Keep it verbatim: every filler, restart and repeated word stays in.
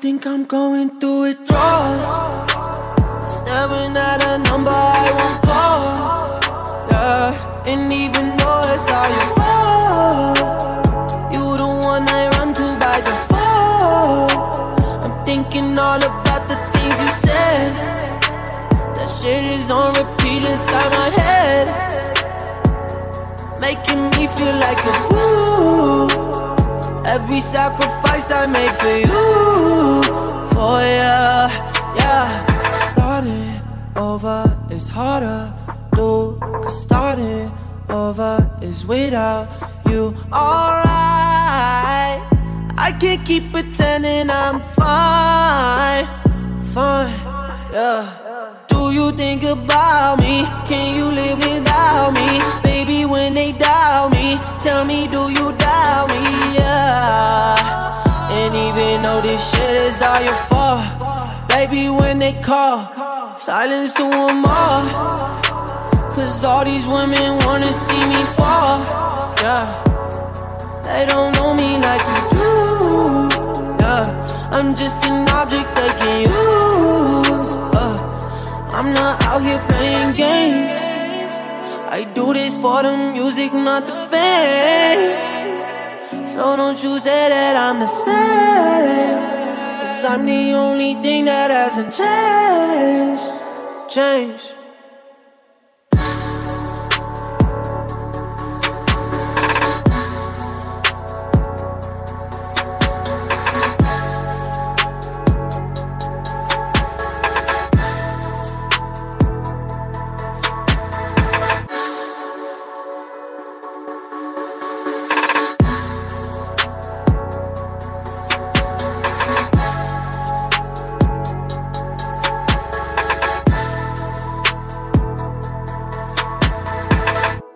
think I'm going through withdrawals, staring at a number I won't call. Yeah, and even though it's all your fault, you the one I run to by default. I'm thinking all about the things you said. That shit is on repeat inside my head, making me feel like a fool. Every sacrifice I made for you, for ya, yeah. Starting over is harder, dude, 'cause starting over is without you. Alright, I can't keep pretending I'm fine, fine, yeah. Do you think about me? Can you live without me? Baby, when they doubt me, tell me, do you doubt me? Yeah. And even though this shit is all your fault, baby, when they call, silence to them all. 'Cause all these women wanna see me fall, yeah. They don't know me like you do, yeah. I'm just an object they can use, uh. I'm not out here playing games. I do this for the music, not the fame. So don't you say that I'm the same, 'cause I'm the only thing that hasn't changed, changed.